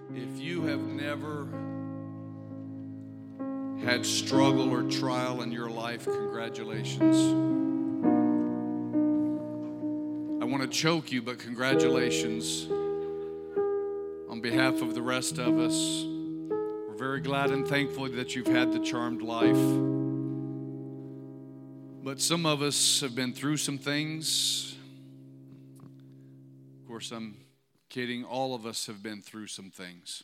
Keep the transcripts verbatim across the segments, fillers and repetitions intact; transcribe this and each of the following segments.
If you have never had struggle or trial in your life, congratulations. I want to choke you, but congratulations. On behalf of the rest of us, we're very glad and thankful that you've had the charmed life. But some of us have been through some things. Of course, I'm kidding. All of us have been through some things.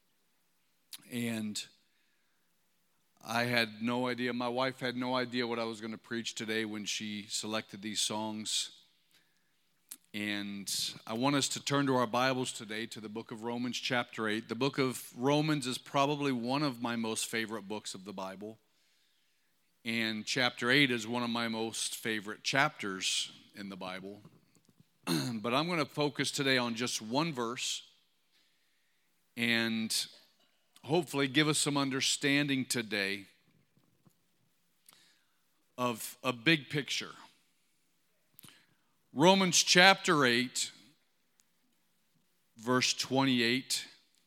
And I had no idea, my wife had no idea what I was going to preach today when she selected these songs. And I want us to turn to our Bibles today to the book of Romans chapter eight. The book of Romans is probably one of my most favorite books of the Bible. And chapter eight is one of my most favorite chapters in the Bible. But I'm going to focus today on just one verse and hopefully give us some understanding today of a big picture. Romans chapter eight, verse twenty-eight.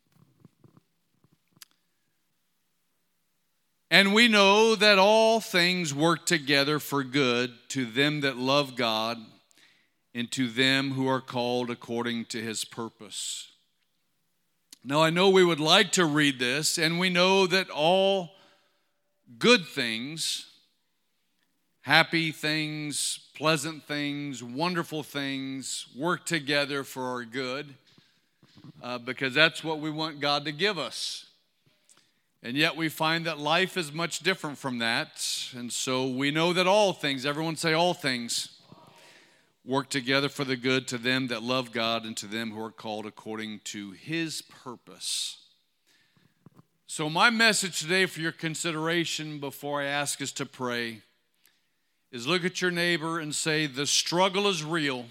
And we know that all things work together for good to them that love God and to them who are called according to his purpose. Now, I know we would like to read this, and we know that all good things, happy things, pleasant things, wonderful things, work together for our good, uh, because that's what we want God to give us. And yet we find that life is much different from that, and so we know that all things, everyone say all things, work together for the good to them that love God and to them who are called according to his purpose. So my message today for your consideration before I ask us to pray is look at your neighbor and say, the struggle is real.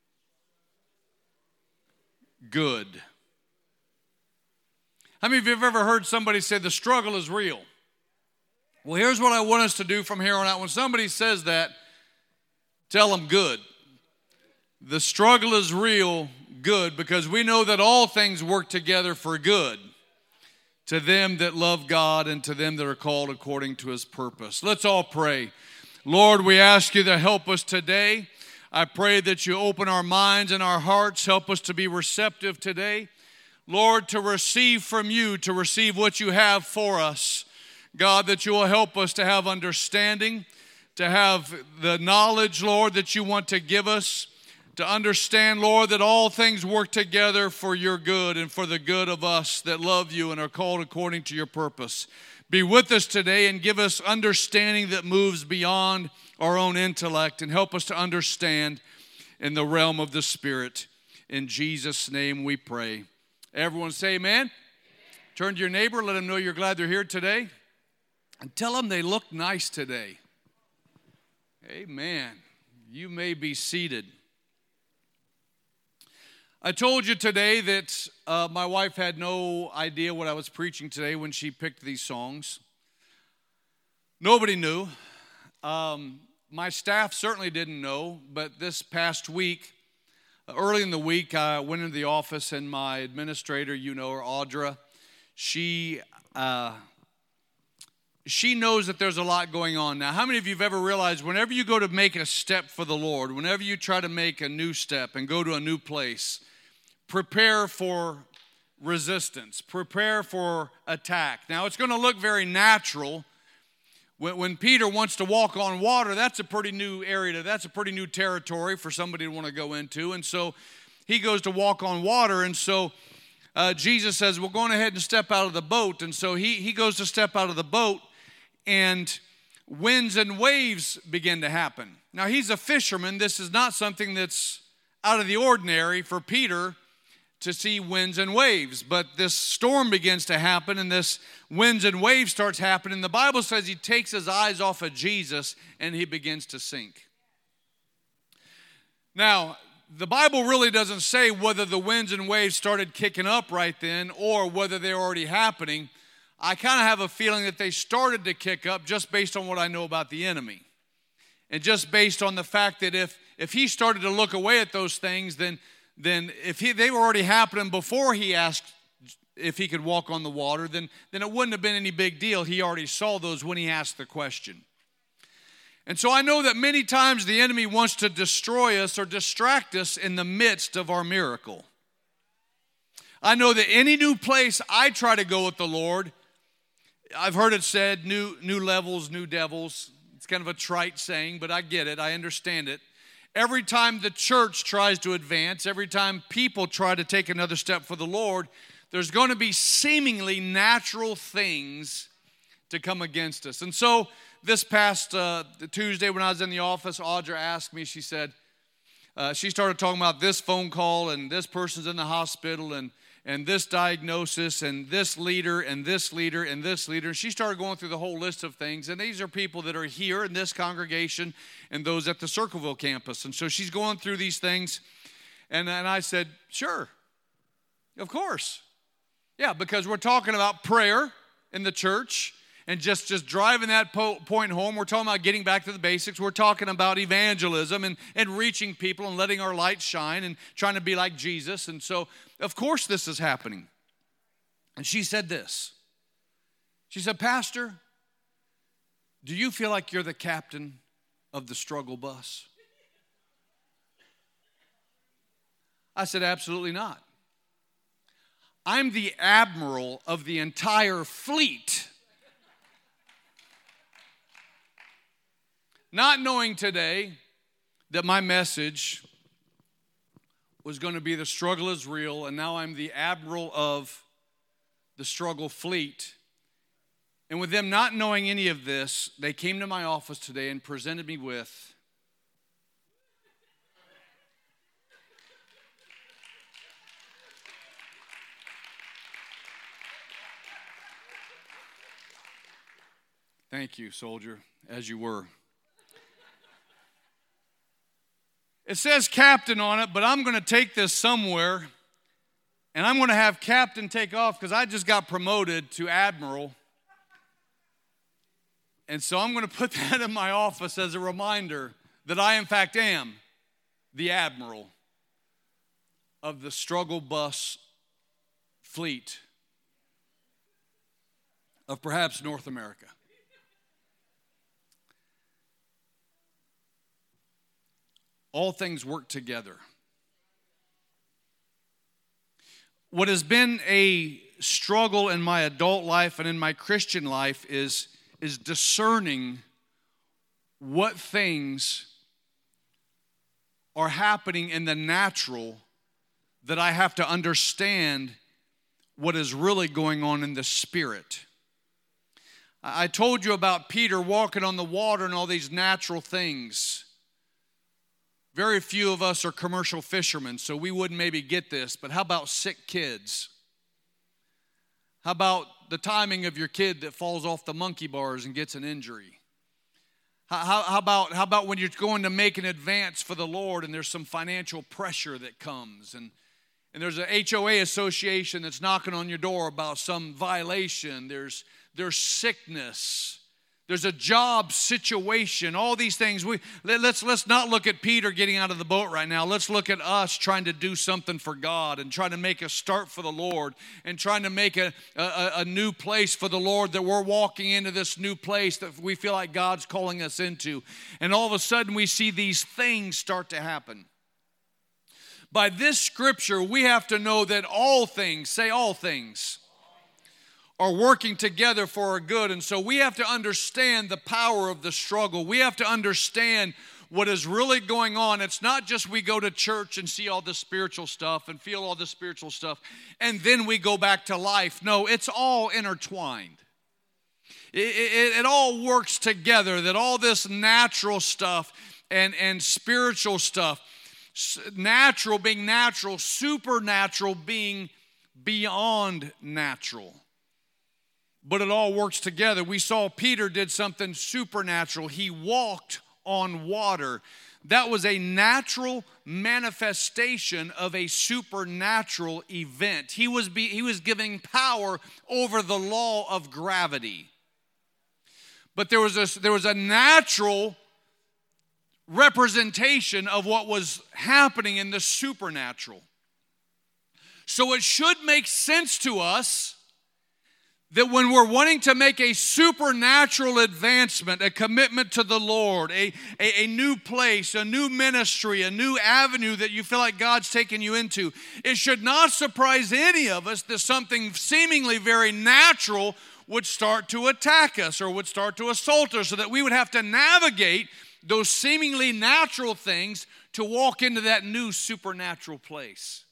Good. How many of you have ever heard somebody say the struggle is real? Well, here's what I want us to do from here on out. When somebody says that, tell them good. The struggle is real, good, because we know that all things work together for good to them that love God and to them that are called according to his purpose. Let's all pray. Lord, we ask you to help us today. I pray that you open our minds and our hearts, help us to be receptive today. Lord, to receive from you, to receive what you have for us. God, that you will help us to have understanding, to have the knowledge, Lord, that you want to give us. To understand, Lord, that all things work together for your good and for the good of us that love you and are called according to your purpose. Be with us today and give us understanding that moves beyond our own intellect and help us to understand in the realm of the Spirit. In Jesus' name we pray. Everyone say amen. Amen. Turn to your neighbor, let them know you're glad they're here today, and tell them they look nice today. Amen. You may be seated. I told you today that uh, my wife had no idea what I was preaching today when she picked these songs. Nobody knew. Um, my staff certainly didn't know, but this past week, uh, early in the week, I went into the office and my administrator, you know her, Audra, she, uh, she knows that there's a lot going on. Now, how many of you have ever realized whenever you go to make a step for the Lord, whenever you try to make a new step and go to a new place, prepare for resistance. Prepare for attack. Now, it's going to look very natural. When, when Peter wants to walk on water, that's a pretty new area. That's a pretty new territory for somebody to want to go into. And so he goes to walk on water. And so uh, Jesus says, well, go on ahead and step out of the boat. And so he, he goes to step out of the boat, and winds and waves begin to happen. Now, he's a fisherman. This is not something that's out of the ordinary for Peter to see winds and waves. But this storm begins to happen, and this winds and waves starts happening. The Bible says he takes his eyes off of Jesus, and he begins to sink. Now, the Bible really doesn't say whether the winds and waves started kicking up right then or whether they're already happening. I kind of have a feeling that they started to kick up just based on what I know about the enemy. And just based on the fact that if, if he started to look away at those things, then, then if he, they were already happening before he asked if he could walk on the water, then, then it wouldn't have been any big deal. He already saw those when he asked the question. And so I know that many times the enemy wants to destroy us or distract us in the midst of our miracle. I know that any new place I try to go with the Lord, I've heard it said, new, new levels, new devils. It's kind of a trite saying, but I get it. I understand it. Every time the church tries to advance, every time people try to take another step for the Lord, there's going to be seemingly natural things to come against us. And so this past uh, Tuesday when I was in the office, Audra asked me, she said, uh, she started talking about this phone call and this person's in the hospital and, and this diagnosis and this leader and this leader and this leader. And she started going through the whole list of things. And these are people that are here in this congregation and those at the Circleville campus. And so she's going through these things. And, and I said, sure, of course. Yeah, because we're talking about prayer in the church. And just, just driving that po- point home, we're talking about getting back to the basics. We're talking about evangelism and, and reaching people and letting our light shine and trying to be like Jesus. And so, of course, this is happening. And she said this. She said, Pastor, do you feel like you're the captain of the struggle bus? I said, absolutely not. I'm the admiral of the entire fleet. Not knowing today that my message was going to be the struggle is real, and now I'm the admiral of the struggle fleet. And with them not knowing any of this, they came to my office today and presented me with thank you, soldier, as you were. It says captain on it, but I'm going to take this somewhere, and I'm going to have captain take off because I just got promoted to admiral. And so I'm going to put that in my office as a reminder that I, in fact, am the admiral of the struggle bus fleet of perhaps North America. All things work together. What has been a struggle in my adult life and in my Christian life is, is discerning what things are happening in the natural that I have to understand what is really going on in the spirit. I told you about Peter walking on the water and all these natural things. Very few of us are commercial fishermen, so we wouldn't maybe get this, but how about sick kids? How about the timing of your kid that falls off the monkey bars and gets an injury? How, how, how, about, how about when you're going to make an advance for the Lord and there's some financial pressure that comes and, and there's an H O A association that's knocking on your door about some violation, there's, there's sickness. There's a job situation, all these things. We, let's, let's not look at Peter getting out of the boat right now. Let's look at us trying to do something for God and trying to make a start for the Lord and trying to make a, a, a new place for the Lord, that we're walking into this new place that we feel like God's calling us into. And all of a sudden we see these things start to happen. By this scripture, we have to know that all things, say all things, are working together for our good. And so we have to understand the power of the struggle. We have to understand what is really going on. It's not just we go to church and see all the spiritual stuff and feel all the spiritual stuff and then we go back to life. No, it's all intertwined. It, it, it all works together, that all this natural stuff and, and spiritual stuff, natural being natural, supernatural being beyond natural. But it all works together. We saw Peter did something supernatural. He walked on water. That was a natural manifestation of a supernatural event. He was, be, he was giving power over the law of gravity. But there was a, there was a natural representation of what was happening in the supernatural. So it should make sense to us that when we're wanting to make a supernatural advancement, a commitment to the Lord, a, a, a new place, a new ministry, a new avenue that you feel like God's taken you into, it should not surprise any of us that something seemingly very natural would start to attack us or would start to assault us, so that we would have to navigate those seemingly natural things to walk into that new supernatural place.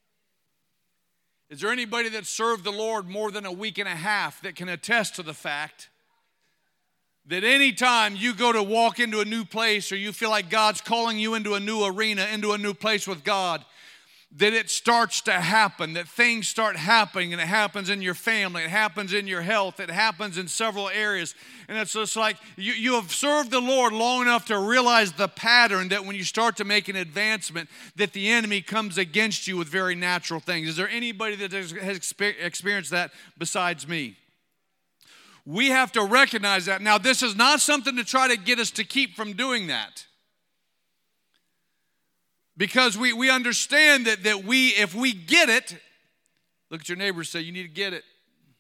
Is there anybody that served the Lord more than a week and a half that can attest to the fact that anytime you go to walk into a new place, or you feel like God's calling you into a new arena, into a new place with God, that it starts to happen, that things start happening, and it happens in your family, it happens in your health, it happens in several areas. And it's just like you, you have served the Lord long enough to realize the pattern that when you start to make an advancement, that the enemy comes against you with very natural things. Is there anybody that has, has experienced that besides me? We have to recognize that. Now, this is not something to try to get us to keep from doing that. Because we, we understand that, that we, if we get it, look at your neighbor and say, you need to get it.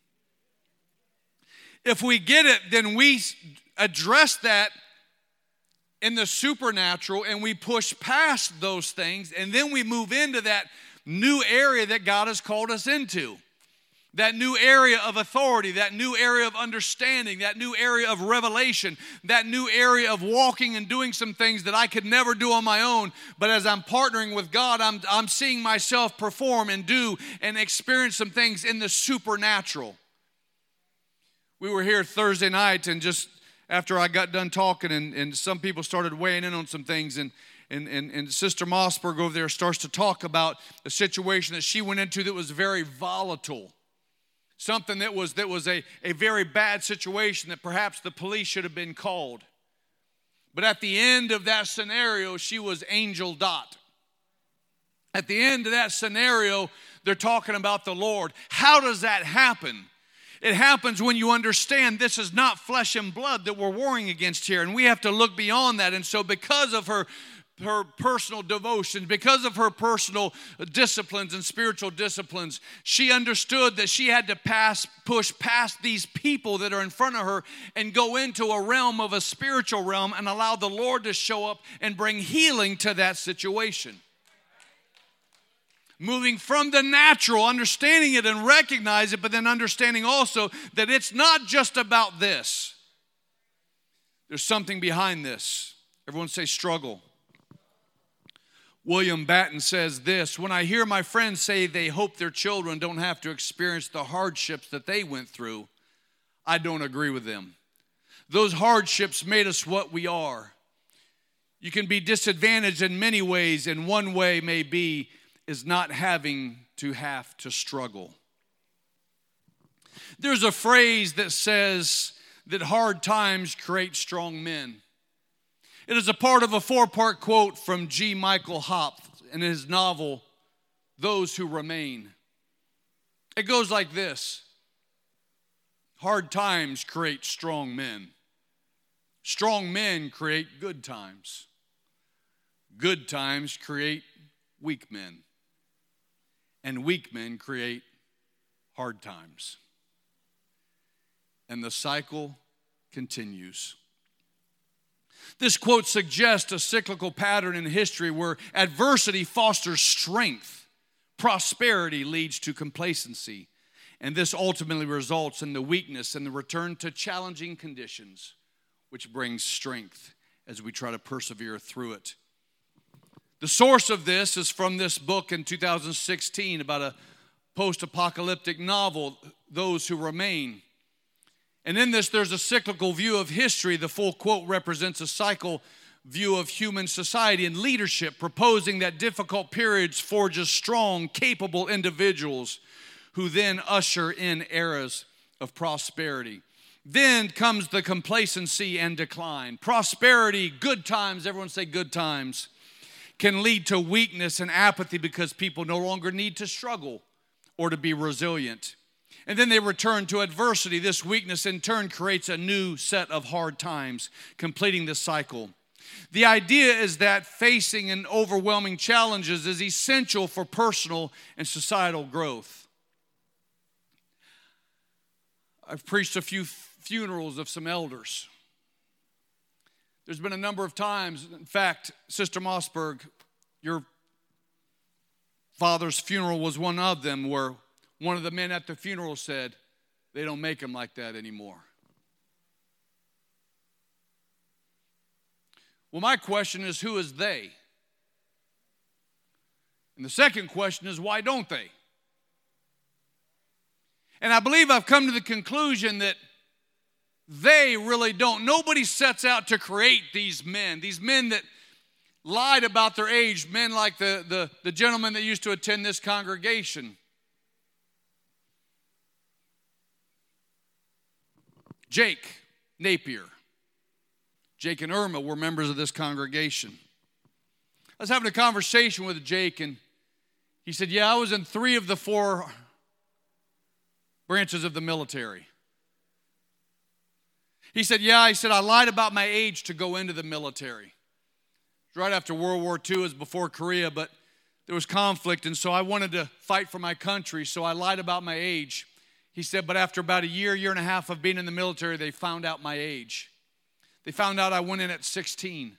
If we get it, then we address that in the supernatural, and we push past those things, and then we move into that new area that God has called us into. That new area of authority, that new area of understanding, that new area of revelation, that new area of walking and doing some things that I could never do on my own. But as I'm partnering with God, I'm, I'm seeing myself perform and do and experience some things in the supernatural. We were here Thursday night, and just after I got done talking, and, and some people started weighing in on some things, and And, and, and Sister Mossberg over there starts to talk about a situation that she went into that was very volatile. Something that was, that was a, a very bad situation that perhaps the police should have been called. But at the end of that scenario, she was Angel Dot. At the end of that scenario, they're talking about the Lord. How does that happen? It happens when you understand this is not flesh and blood that we're warring against here. And we have to look beyond that. And so because of her her personal devotion, because of her personal disciplines and spiritual disciplines, she understood that she had to pass, push past these people that are in front of her and go into a realm of a spiritual realm and allow the Lord to show up and bring healing to that situation. Moving from the natural, understanding it and recognize it, but then understanding also that it's not just about this. There's something behind this. Everyone say struggle. William Batten says this: when I hear my friends say they hope their children don't have to experience the hardships that they went through, I don't agree with them. Those hardships made us what we are. You can be disadvantaged in many ways, and one way may be is not having to have to struggle. There's a phrase that says that hard times create strong men. It is a part of a four-part quote from G. Michael Hopf in his novel, Those Who Remain. It goes like this: hard times create strong men. Strong men create good times. Good times create weak men. And weak men create hard times. And the cycle continues. This quote suggests a cyclical pattern in history where adversity fosters strength, prosperity leads to complacency, and this ultimately results in the weakness and the return to challenging conditions, which brings strength as we try to persevere through it. The source of this is from this book in two thousand sixteen about a post-apocalyptic novel, Those Who Remain. And in this, there's a cyclical view of history. The full quote represents a cycle view of human society and leadership, proposing that difficult periods forges strong, capable individuals who then usher in eras of prosperity. Then comes the complacency and decline. Prosperity, good times, everyone say good times, can lead to weakness and apathy because people no longer need to struggle or to be resilient. And then they return to adversity. This weakness in turn creates a new set of hard times, completing the cycle. The idea is that facing and overwhelming challenges is essential for personal and societal growth. I've preached a few funerals of some elders. There's been a number of times, in fact, Sister Mossberg, your father's funeral was one of them, where one of the men at the funeral said, they don't make them like that anymore. Well, my question is, who is they? And the second question is, why don't they? And I believe I've come to the conclusion that they really don't. Nobody sets out to create these men, these men that lied about their age, men like the, the, the gentleman that used to attend this congregation. Jake Napier. Jake and Irma were members of this congregation. I was having a conversation with Jake, and he said, yeah, I was in three of the four branches of the military. He said, yeah, he said, I lied about my age to go into the military. Right after World War Two, it was before Korea, but there was conflict, and so I wanted to fight for my country, so I lied about my age. He said, but after about a year, year and a half of being in the military, they found out my age. They found out I went in at sixteen.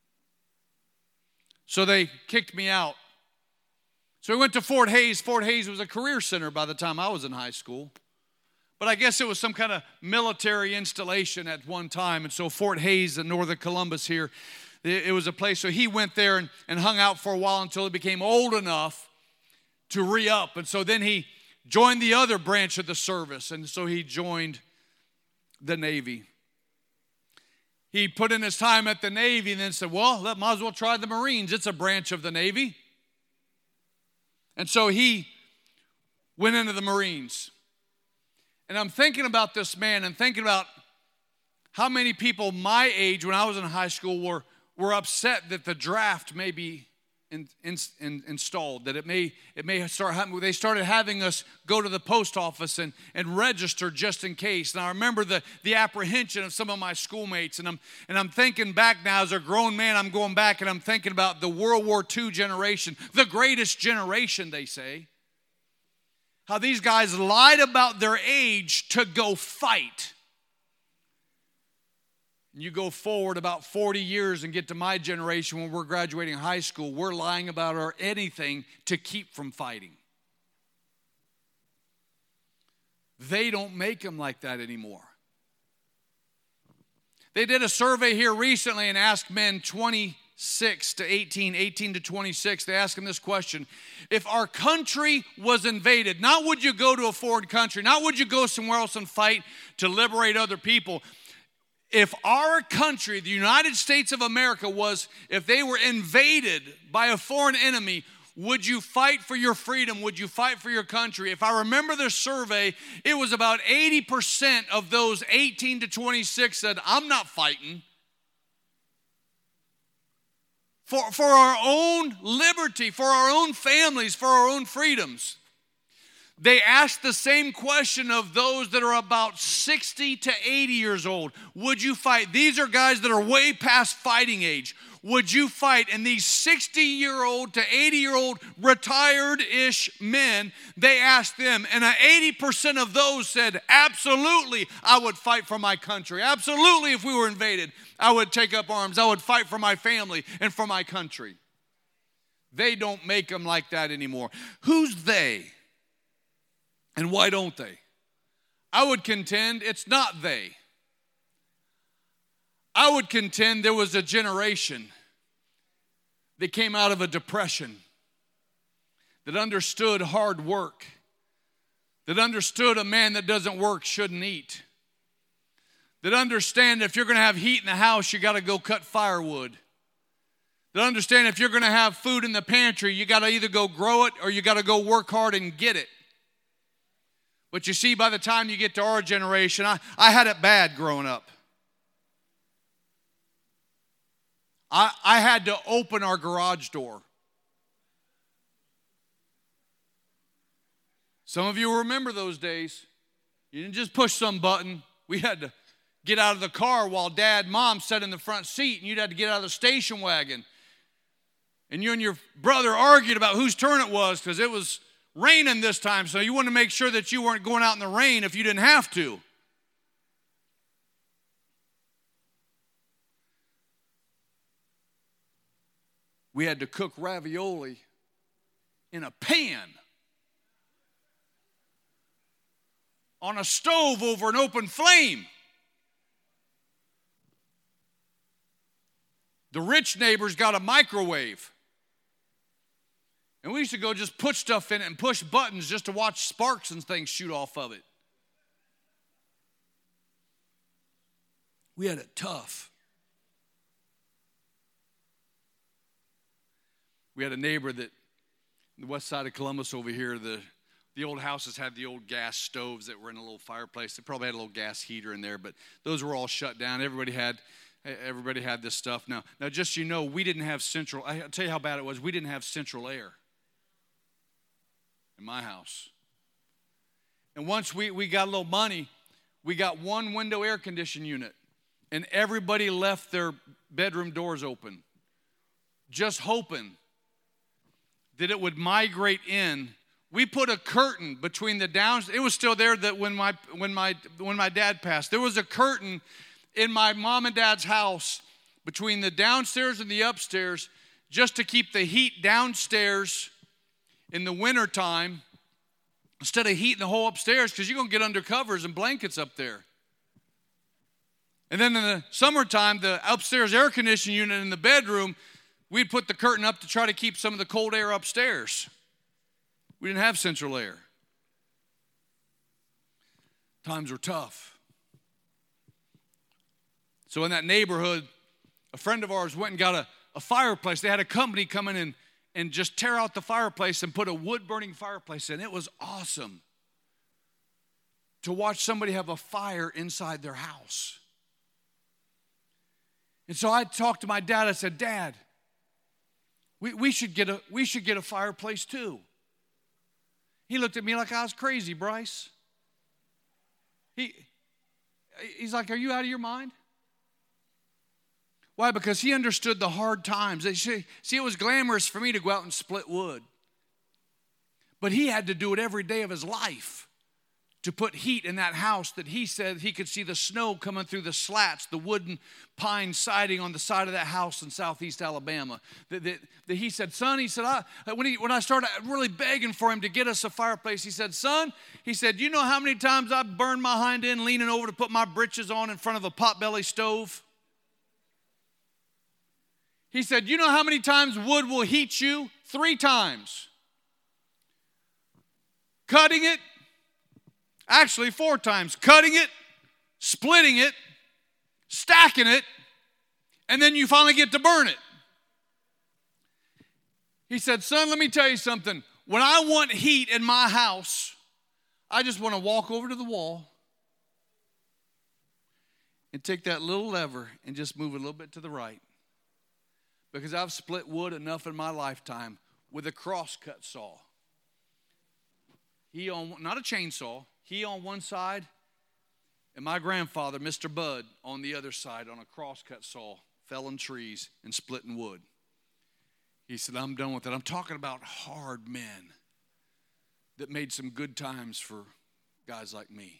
So they kicked me out. So we went to Fort Hays. Fort Hays was a career center by the time I was in high school. But I guess it was some kind of military installation at one time. And so Fort Hays in northern Columbus here, it was a place. So he went there and, and hung out for a while until he became old enough to re-up. And so then he joined the other branch of the service. And so he joined the Navy. He put in his time at the Navy and then said, well, let might as well try the Marines. It's a branch of the Navy. And so he went into the Marines. And I'm thinking about this man and thinking about how many people my age when I was in high school were, were upset that the draft may be in, in, in, installed, that it may, it may start happening. They started having us go to the post office and, and register just in case. And I remember the, the apprehension of some of my schoolmates. And I'm, and I'm thinking back now as a grown man, I'm going back and I'm thinking about the World War Two generation, the greatest generation, they say. How these guys lied about their age to go fight. And you go forward about forty years and get to my generation when we're graduating high school, we're lying about our anything to keep from fighting. They don't make them like that anymore. They did a survey here recently and asked men twenty-six to eighteen, eighteen to twenty-six, they asked them this question. If our country was invaded, not would you go to a foreign country, not would you go somewhere else and fight to liberate other people. If our country, the United States of America, was, if they were invaded by a foreign enemy, would you fight for your freedom? Would you fight for your country? If I remember the survey, it was about eighty percent of those eighteen to twenty-six said, I'm not fighting. For, for our own liberty, for our own families, for our own freedoms. They asked the same question of those that are about sixty to eighty years old. Would you fight? These are guys that are way past fighting age. Would you fight? And these sixty-year-old to eighty-year-old retired-ish men, they asked them, and eighty percent of those said, absolutely, I would fight for my country. Absolutely, if we were invaded, I would take up arms. I would fight for my family and for my country. They don't make them like that anymore. Who's they? And why don't they? I would contend it's not they. I would contend there was a generation that came out of a depression, that understood hard work, that understood a man that doesn't work shouldn't eat, that understand if you're going to have heat in the house, you got to go cut firewood, that understand if you're going to have food in the pantry, you got to either go grow it or you got to go work hard and get it. But you see, by the time you get to our generation, I, I had it bad growing up. I, I had to open our garage door. Some of you remember those days. You didn't just push some button. We had to get out of the car while dad and mom sat in the front seat, and you'd have to get out of the station wagon. And you and your brother argued about whose turn it was because it was raining this time, so you wanted to make sure that you weren't going out in the rain if you didn't have to. We had to cook ravioli in a pan on a stove over an open flame. The rich neighbors got a microwave. And we used to go just put stuff in it and push buttons just to watch sparks and things shoot off of it. We had it tough. We had a neighbor that, the west side of Columbus over here, the, the old houses had the old gas stoves that were in a little fireplace. They probably had a little gas heater in there, but those were all shut down. Everybody had everybody had this stuff. Now, now just so you know, we didn't have central, I'll tell you how bad it was. We didn't have central air in my house. And once we, we got a little money, we got one window air conditioning unit, and everybody left their bedroom doors open, just hoping that it would migrate in. We put a curtain between the downs. It was still there that when my when my when my dad passed. There was a curtain in my mom and dad's house between the downstairs and the upstairs just to keep the heat downstairs in the wintertime instead of heating the whole upstairs, because you're going to get under covers and blankets up there. And then in the summertime, the upstairs air conditioning unit in the bedroom, we'd put the curtain up to try to keep some of the cold air upstairs. We didn't have central air. Times were tough. So in that neighborhood, a friend of ours went and got a, a fireplace. They had a company come in and, and just tear out the fireplace and put a wood-burning fireplace in. It was awesome to watch somebody have a fire inside their house. And so I talked to my dad. I said, Dad, We, we should get a we should get a fireplace too. He looked at me like I was crazy, Bryce. He, he's like, are you out of your mind? Why? Because he understood the hard times. See, it was glamorous for me to go out and split wood. But he had to do it every day of his life to put heat in that house that he said he could see the snow coming through the slats, the wooden pine siding on the side of that house in southeast Alabama. That, that, that he said, son, he said, I, when, he, when I started really begging for him to get us a fireplace, he said, son, he said, you know how many times I burned my hind end leaning over to put my britches on in front of a potbelly stove? He said, you know how many times wood will heat you? Three times. Cutting it, actually four times. Cutting it, splitting it, stacking it, and then you finally get to burn it. He said, son, let me tell you something. When I want heat in my house, I just want to walk over to the wall and take that little lever and just move it a little bit to the right. Because I've split wood enough in my lifetime with a crosscut saw. He on, not a chainsaw, he on one side, and my grandfather, Mister Bud, on the other side on a crosscut saw, felling trees and splitting wood. He said, I'm done with it. I'm talking about hard men that made some good times for guys like me.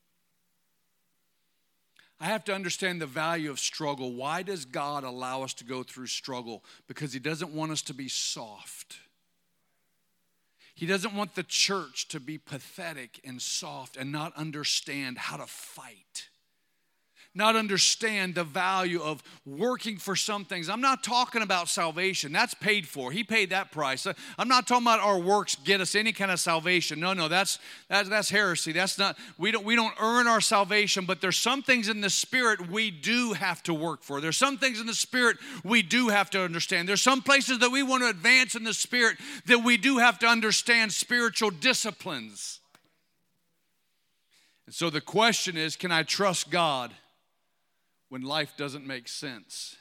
I have to understand the value of struggle. Why does God allow us to go through struggle? Because he doesn't want us to be soft. He doesn't want the church to be pathetic and soft and not understand how to fight. Not understand the value of working for some things. I'm not talking about salvation. That's paid for. He paid that price. I'm not talking about our works get us any kind of salvation. No, no, that's that's, that's heresy. That's not. We don't we don't earn our salvation. But there's some things in the Spirit we do have to work for. There's some things in the Spirit we do have to understand. There's some places that we want to advance in the Spirit that we do have to understand spiritual disciplines. And so the question is, can I trust God when life doesn't make sense?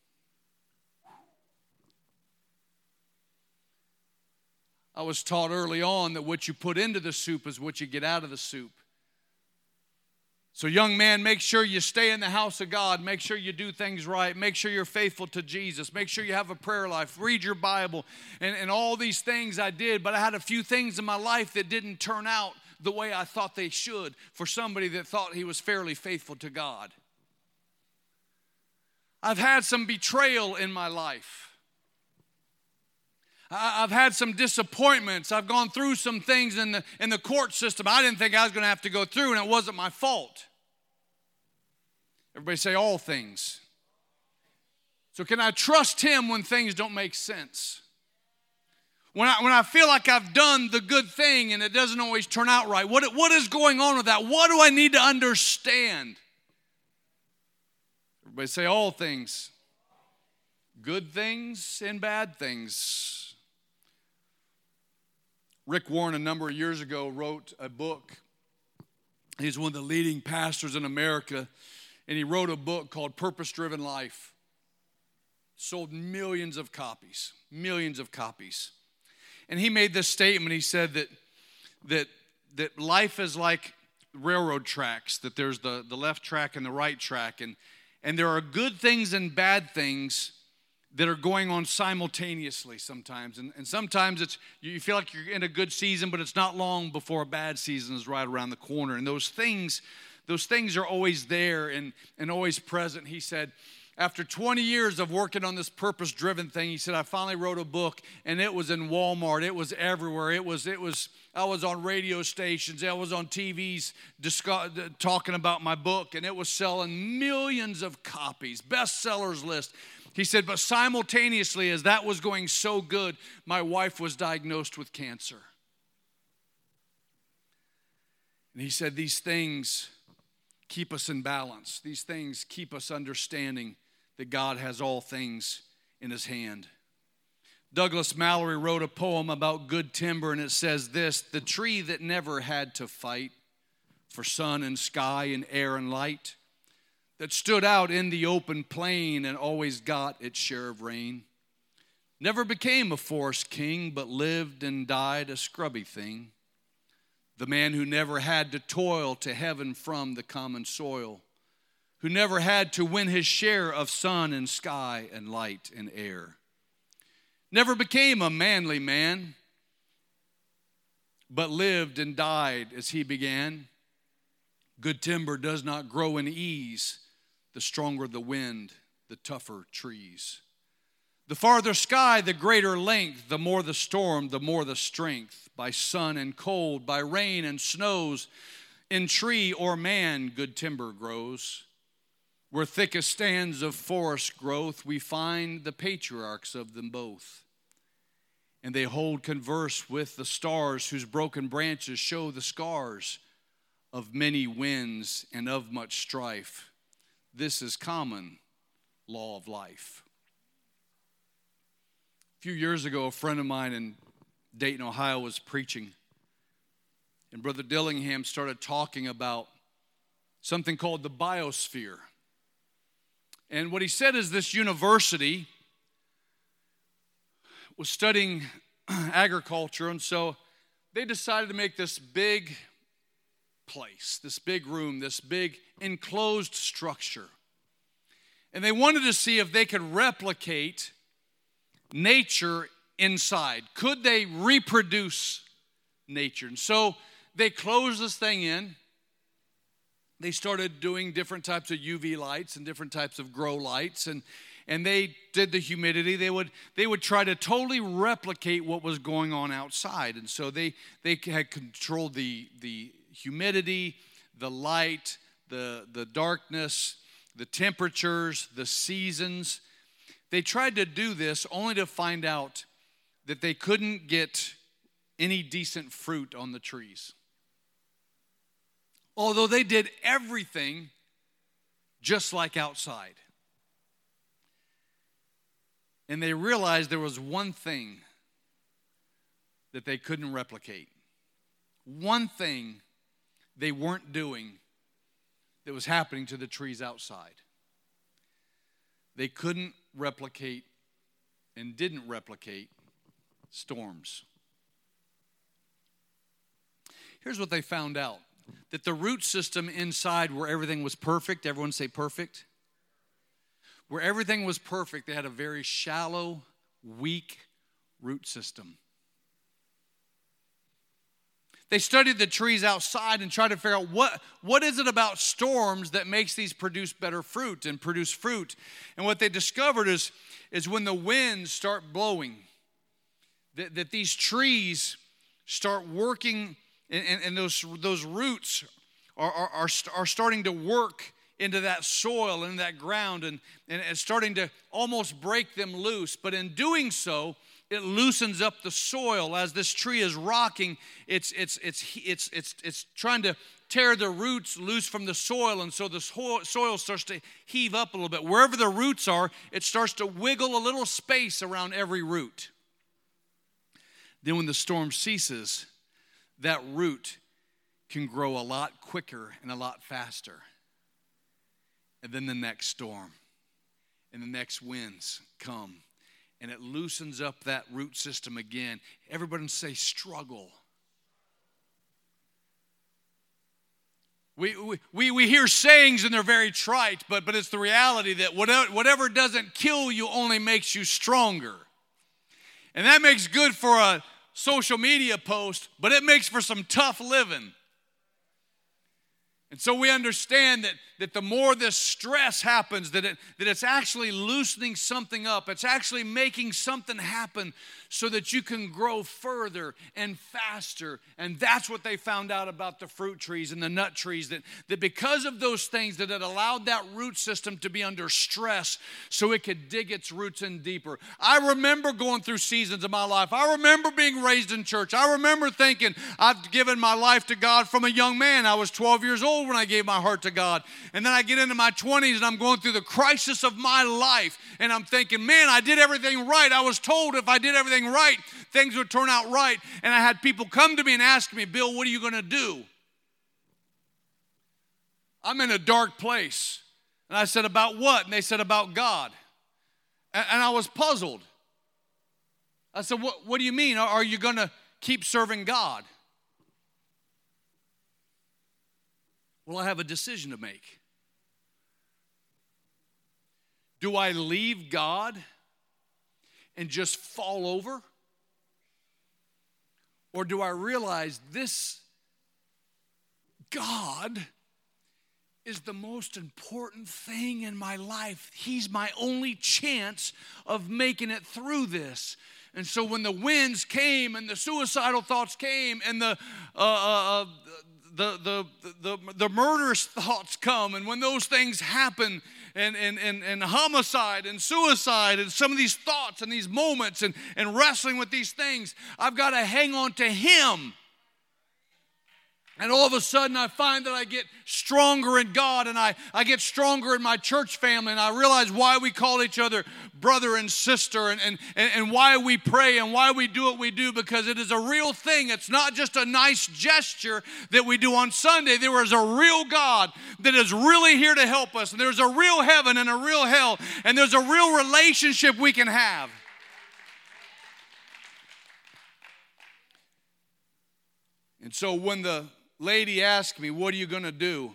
I was taught early on that what you put into the soup is what you get out of the soup. So young man, make sure you stay in the house of God. Make sure you do things right. Make sure you're faithful to Jesus. Make sure you have a prayer life. Read your Bible. And, and all these things I did, but I had a few things in my life that didn't turn out the way I thought they should for somebody that thought he was fairly faithful to God. I've had some betrayal in my life. I've had some disappointments. I've gone through some things in the, in the court system I didn't think I was going to have to go through, and it wasn't my fault. Everybody say all things. So can I trust him when things don't make sense? When I, when I feel like I've done the good thing and it doesn't always turn out right, what, what is going on with that? What do I need to understand? Everybody say all things. Good things and bad things. Rick Warren, a number of years ago, wrote a book. He's one of the leading pastors in America, and he wrote a book called Purpose Driven Life. Sold millions of copies, millions of copies. And he made this statement. He said that, that, that life is like railroad tracks, that there's the, the left track and the right track, and, and there are good things and bad things that are going on simultaneously sometimes. And, and sometimes it's you feel like you're in a good season, but it's not long before a bad season is right around the corner. And those things, those things are always there and, and always present. He said, after twenty years of working on this purpose-driven thing, he said, I finally wrote a book, and it was in Walmart. It was everywhere. It was, it was, I was on radio stations. I was on T Vs discuss, talking about my book, and it was selling millions of copies, bestsellers list. He said, but simultaneously, as that was going so good, my wife was diagnosed with cancer. And he said, these things keep us in balance. These things keep us understanding that God has all things in his hand. Douglas Mallory wrote a poem about good timber, and it says this: the tree that never had to fight for sun and sky and air and light, that stood out in the open plain and always got its share of rain, never became a forest king, but lived and died a scrubby thing. The man who never had to toil to heaven from the common soil, who never had to win his share of sun and sky and light and air, never became a manly man, but lived and died as he began. Good timber does not grow in ease. The stronger the wind, the tougher trees. The farther sky, the greater length. The more the storm, the more the strength. By sun and cold, by rain and snows, in tree or man, good timber grows. Where thickest stands of forest growth, we find the patriarchs of them both. And they hold converse with the stars, whose broken branches show the scars of many winds and of much strife. This is common law of life. A few years ago, a friend of mine in Dayton, Ohio was preaching, and Brother Dillingham started talking about something called the biosphere. And what he said is this university was studying agriculture, and so they decided to make this big place, this big room, this big enclosed structure. And they wanted to see if they could replicate nature inside. Could they reproduce nature? And so they closed this thing in. They started doing different types of U V lights and different types of grow lights, and and they did the humidity. They would they would try to totally replicate what was going on outside. And so they they had controlled the the humidity, the light, the, the darkness, the temperatures, the seasons. They tried to do this only to find out that they couldn't get any decent fruit on the trees. Although they did everything just like outside. And they realized there was one thing that they couldn't replicate. One thing they weren't doing that was happening to the trees outside. They couldn't replicate and didn't replicate storms. Here's what they found out. that the root system inside where everything was perfect, everyone say perfect, where everything was perfect, they had a very shallow, weak root system. They studied the trees outside and tried to figure out what, what is it about storms that makes these produce better fruit and produce fruit. And what they discovered is, is when the winds start blowing, that, that these trees start working, and, and, and those, those roots are, are, are, are starting to work into that soil and that ground and, and, and starting to almost break them loose. But in doing so, it loosens up the soil. As this tree is rocking, it's it's it's it's it's it's trying to tear the roots loose from the soil, and so the soil starts to heave up a little bit. Wherever the roots are, it starts to wiggle a little space around every root. Then when the storm ceases, that root can grow a lot quicker and a lot faster. And then the next storm and the next winds come, and it loosens up that root system again. Everybody say struggle. We, we, we hear sayings and they're very trite, but, but it's the reality that whatever, whatever doesn't kill you only makes you stronger. And that makes good for a social media post, but it makes for some tough living. And so we understand that, that the more this stress happens, that, it, that it's actually loosening something up. It's actually making something happen so that you can grow further and faster. And that's what they found out about the fruit trees and the nut trees, that, that because of those things, that it allowed that root system to be under stress so it could dig its roots in deeper. I remember going through seasons of my life. I remember being raised in church. I remember thinking I've given my life to God from a young man. I was twelve years old when I gave my heart to God. And then I get into my twenties and I'm going through the crisis of my life. And I'm thinking, man, I did everything right. I was told if I did everything right, things would turn out right. And I had people come to me and ask me, Bill, what are you going to do? I'm in a dark place. And I said, about what? And they said, about God. And, and I was puzzled. I said, what, what do you mean? Are, are you going to keep serving God? Well, I have a decision to make. Do I leave God and just fall over? Or do I realize this God is the most important thing in my life? He's my only chance of making it through this. And so when the winds came and the suicidal thoughts came and the uh, uh, uh, The, the, the, the murderous thoughts come, and when those things happen, and, and, and, and homicide and suicide and some of these thoughts and these moments and, and wrestling with these things, I've got to hang on to Him. And all of a sudden I find that I get stronger in God, and I, I get stronger in my church family, and I realize why we call each other brother and sister, and, and, and why we pray and why we do what we do, because it is a real thing. It's not just a nice gesture that we do on Sunday. There is a real God that is really here to help us, and there's a real heaven and a real hell, and there's a real relationship we can have. And so when the lady asked me, what are you going to do?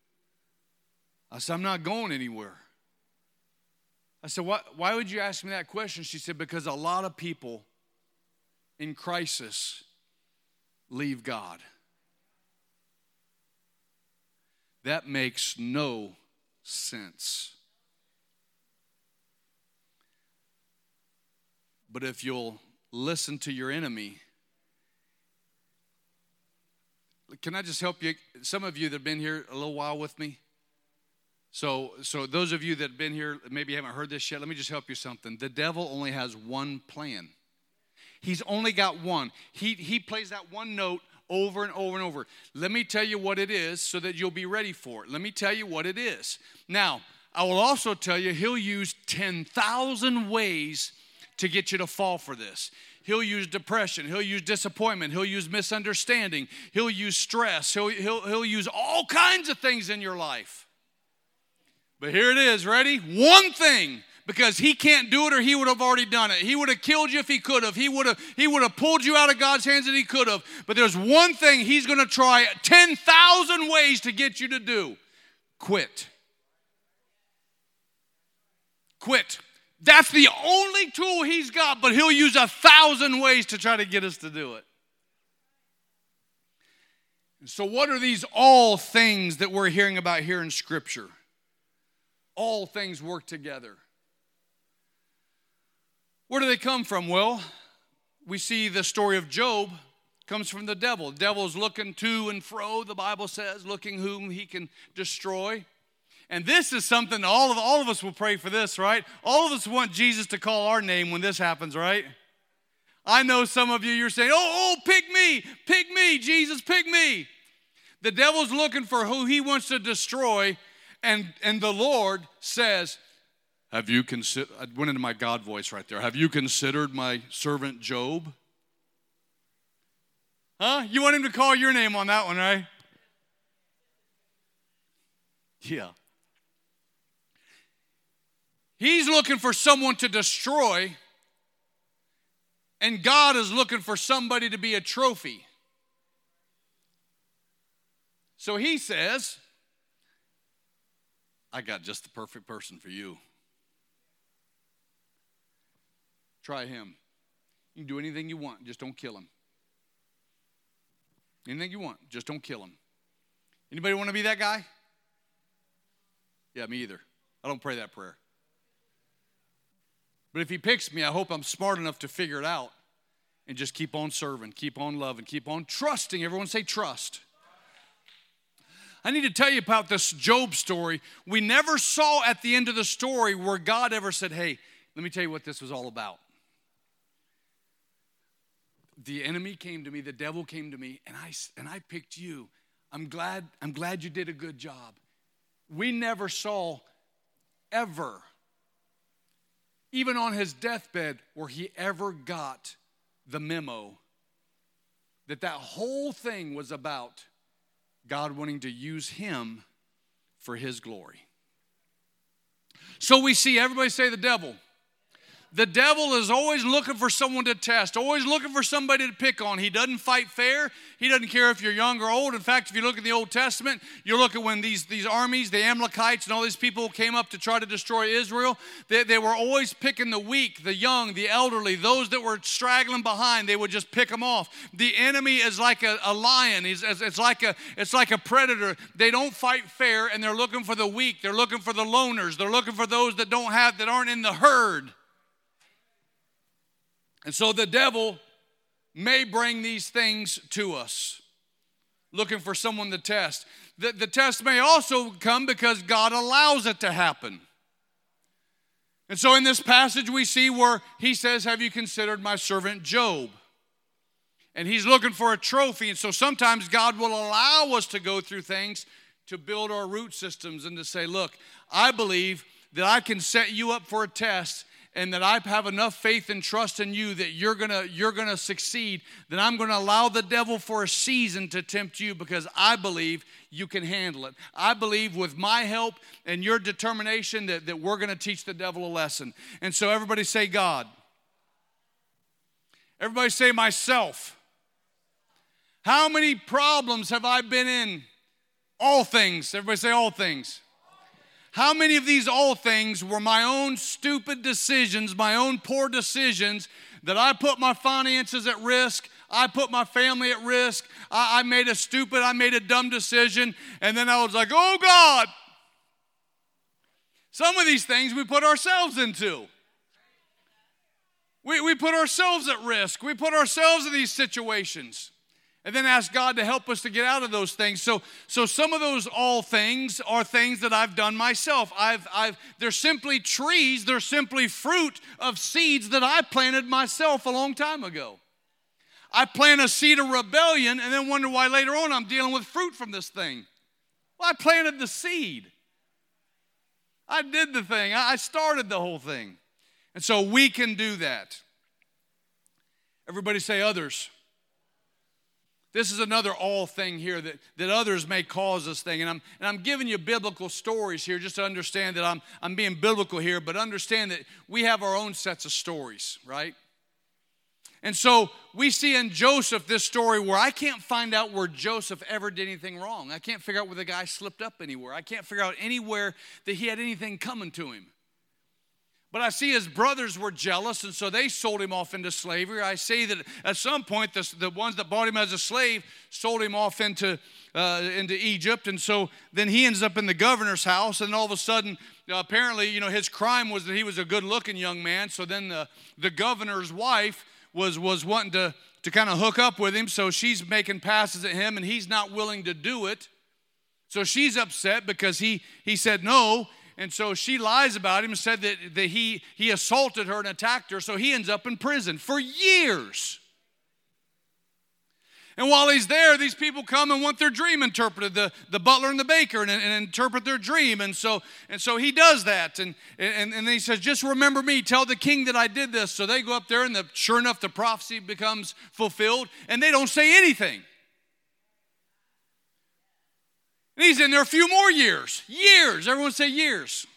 I said, I'm not going anywhere. I said, why, why would you ask me that question? She said, because a lot of people in crisis leave God. That makes no sense. But if you'll listen to your enemy, can I just help you? Some of you that have been here a little while with me. So, so those of you that have been here, maybe haven't heard this yet, let me just help you something. The devil only has one plan. He's only got one. He, he plays that one note over and over and over. Let me tell you what it is so that you'll be ready for it. Let me tell you what it is. Now, I will also tell you he'll use ten thousand ways to get you to fall for this. He'll use depression. He'll use disappointment. He'll use misunderstanding. He'll use stress. He'll, he'll, he'll use all kinds of things in your life. But here it is, ready? One thing because he can't do it or he would have already done it. He would have killed you if he could have. He would have, he would have pulled you out of God's hands if he could have. But there's one thing he's going to try ten thousand ways to get you to do. Quit. Quit. That's the only tool he's got, but he'll use a thousand ways to try to get us to do it. So what are these all things that we're hearing about here in Scripture? All things work together. Where do they come from? Well, we see the story of Job comes from the devil. The devil is looking to and fro, the Bible says, looking whom he can destroy. And this is something all of, all of us will pray for this, right? All of us want Jesus to call our name when this happens, right? I know some of you, you're saying, oh, oh, pick me, pick me, Jesus, pick me. The devil's looking for who he wants to destroy, and, and the Lord says, have you considered, I went into my God voice right there, have you considered my servant Job? Huh? You want him to call your name on that one, right? Yeah. He's looking for someone to destroy, and God is looking for somebody to be a trophy. So he says, I got just the perfect person for you. Try him. You can do anything you want, just don't kill him. Anything you want, just don't kill him. Anybody want to be that guy? Yeah, me either. I don't pray that prayer. But if he picks me, I hope I'm smart enough to figure it out and just keep on serving, keep on loving, keep on trusting. Everyone say trust. I need to tell you about this Job story. We never saw at the end of the story where God ever said, hey, let me tell you what this was all about. The enemy came to me, the devil came to me, and I, and I picked you. I'm glad, I'm glad you did a good job. We never saw ever, even on his deathbed, where he ever got the memo that that whole thing was about God wanting to use him for his glory. So we see, everybody say the devil. The devil is always looking for someone to test, always looking for somebody to pick on. He doesn't fight fair. He doesn't care if you're young or old. In fact, if you look in the Old Testament, you look at when these, these armies, the Amalekites and all these people came up to try to destroy Israel, they, they were always picking the weak, the young, the elderly, those that were straggling behind. They would just pick them off. The enemy is like a, a lion. He's, it's, like a, it's like a predator. They don't fight fair, and they're looking for the weak. They're looking for the loners. They're looking for those that don't have, that aren't in the herd. And so the devil may bring these things to us, looking for someone to test. The, the test may also come because God allows it to happen. And so in this passage we see where he says, have you considered my servant Job? And he's looking for a trophy. And so sometimes God will allow us to go through things to build our root systems and to say, look, I believe that I can set you up for a test, and that I have enough faith and trust in you that you're gonna, you're gonna succeed, then I'm gonna allow the devil for a season to tempt you because I believe you can handle it. I believe with my help and your determination that, that we're gonna teach the devil a lesson. And so everybody say God. Everybody say myself. How many problems have I been in? All things. Everybody say all things. How many of these all things were my own stupid decisions, my own poor decisions, that I put my finances at risk, I put my family at risk, I, I made a stupid, I made a dumb decision, and then I was like, oh God. Some of these things we put ourselves into. We, we put ourselves at risk. We put ourselves in these situations. And then ask God to help us to get out of those things. So, so some of those all things are things that I've done myself. I've, I've, they're simply trees. They're simply fruit of seeds that I planted myself a long time ago. I plant a seed of rebellion and then wonder why later on I'm dealing with fruit from this thing. Well, I planted the seed. I did the thing. I started the whole thing. And so we can do that. Everybody say others. this is another all thing here that, that others may cause this thing. And I'm, and I'm giving you biblical stories here just to understand that I'm, I'm being biblical here, but understand that we have our own sets of stories, right? And so we see in Joseph this story where I can't find out where Joseph ever did anything wrong. I can't figure out where the guy slipped up anywhere. I can't figure out anywhere that he had anything coming to him. But I see his brothers were jealous, and so they sold him off into slavery. I see that at some point, the, the ones that bought him as a slave sold him off into, uh, into Egypt. And so then he ends up in the governor's house, and all of a sudden, uh, apparently, you know, his crime was that he was a good-looking young man. So then the, the governor's wife was, was wanting to, to kind of hook up with him. So she's making passes at him, and he's not willing to do it. So she's upset because he, he said no. And so she lies about him and said that, that he, he assaulted her and attacked her. So he ends up in prison for years. And while he's there, these people come and want their dream interpreted, the, the butler and the baker, and, and interpret their dream. And so, and so he does that. And, and, and then he says, just remember me. Tell the king that I did this. So they go up there, and the, sure enough, the prophecy becomes fulfilled. And they don't say anything. And he's in there a few more years. Years. Everyone say years.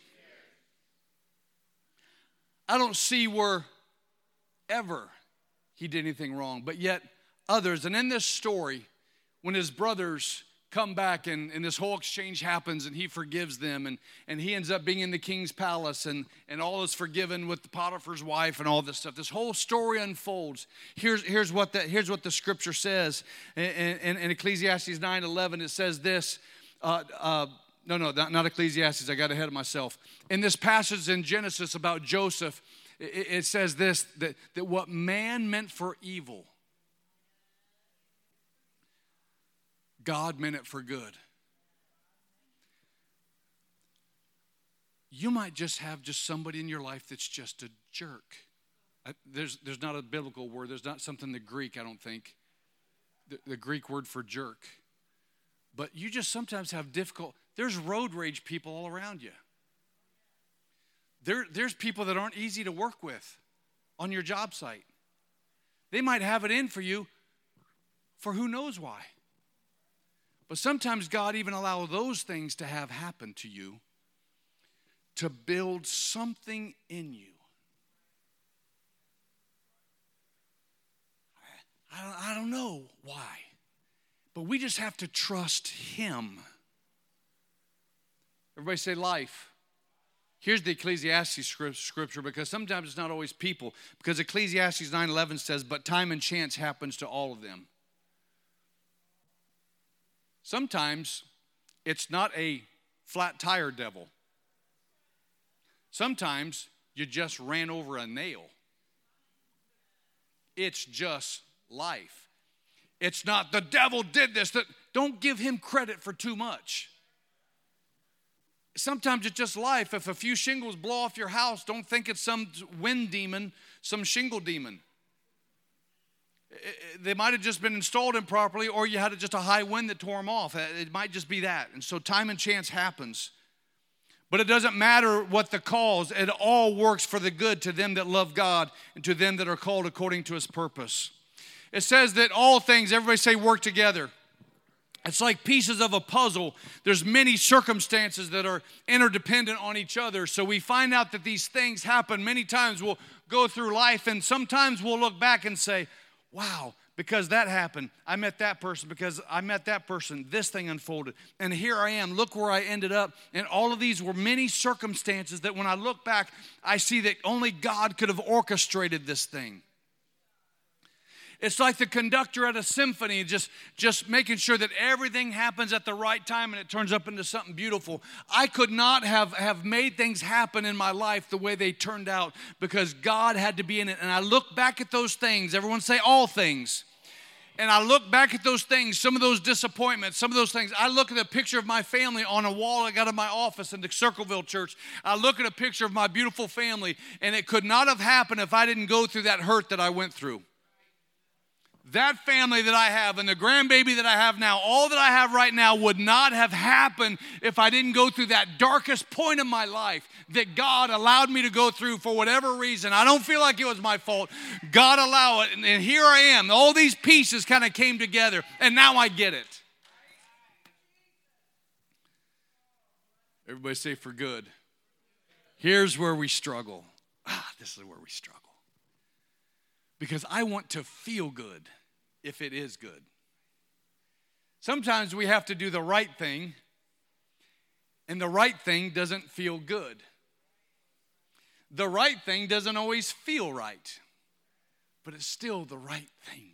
I don't see where ever he did anything wrong. But yet others, and in this story, when his brothers come back and, and this whole exchange happens and he forgives them and, and he ends up being in the king's palace and, and all is forgiven with the Potiphar's wife and all this stuff. This whole story unfolds. Here's, here's, what, the, here's what the scripture says. In, in, in Ecclesiastes nine eleven, it says this. Uh, uh, no, no, not, not Ecclesiastes. I got ahead of myself. In this passage in Genesis about Joseph, it, it says this, that, that what man meant for evil, God meant it for good. You might just have just somebody in your life that's just a jerk. I, there's, there's not a biblical word. There's not something in the Greek, I don't think. The, the Greek word for jerk. But you just sometimes have difficult, there's road rage people all around you. There, there's people that aren't easy to work with on your job site. They might have it in for you for who knows why. But sometimes God even allows those things to have happen to you to build something in you. I don't, I don't know why. But we just have to trust him. Everybody say life. Here's the Ecclesiastes scripture, because sometimes it's not always people. Because Ecclesiastes nine eleven says, but time and chance happens to all of them. Sometimes it's not a flat tire devil. Sometimes you just ran over a nail. It's just life. It's not the devil did this. Don't give him credit for too much. Sometimes it's just life. If a few shingles blow off your house, don't think it's some wind demon, some shingle demon. They might have just been installed improperly, or you had just a high wind that tore them off. It might just be that. And so time and chance happens. But it doesn't matter what the cause. It all works for the good to them that love God and to them that are called according to his purpose. It says that all things, everybody say, work together. It's like pieces of a puzzle. There's many circumstances that are interdependent on each other. So we find out that these things happen. Many times we'll go through life, and sometimes we'll look back and say, wow, because that happened. I met that person. Because I met that person. This thing unfolded. And here I am. Look where I ended up. And all of these were many circumstances that when I look back, I see that only God could have orchestrated this thing. It's like the conductor at a symphony, just, just making sure that everything happens at the right time and it turns up into something beautiful. I could not have, have made things happen in my life the way they turned out because God had to be in it. And I look back at those things. Everyone say all things. And I look back at those things, some of those disappointments, some of those things. I look at a picture of my family on a wall I got in my office in the Circleville Church. I look at a picture of my beautiful family, and it could not have happened if I didn't go through that hurt that I went through. that family that I have and the grandbaby that I have now, all that I have right now would not have happened if I didn't go through that darkest point in my life that God allowed me to go through for whatever reason. I don't feel like it was my fault. God allowed it, and, and here I am. All these pieces kind of came together, and now I get it. Everybody say for good. Here's where we struggle. Ah, this is where we struggle. Because I want to feel good if it is good. Sometimes we have to do the right thing, and the right thing doesn't feel good. The right thing doesn't always feel right, but it's still the right thing.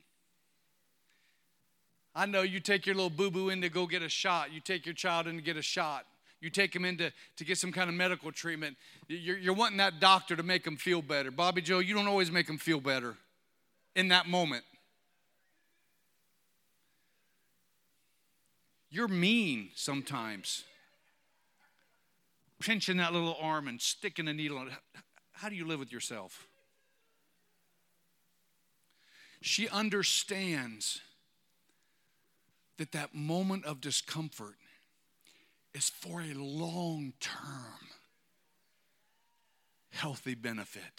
I know you take your little boo-boo in to go get a shot. You take your child in to get a shot. You take him in to, to get some kind of medical treatment. You're, you're wanting that doctor to make him feel better. Bobby Joe, you don't always make him feel better in that moment. You're mean sometimes. Pinching that little arm and sticking a needle in it. How do you live with yourself? She understands that that moment of discomfort is for a long-term healthy benefit.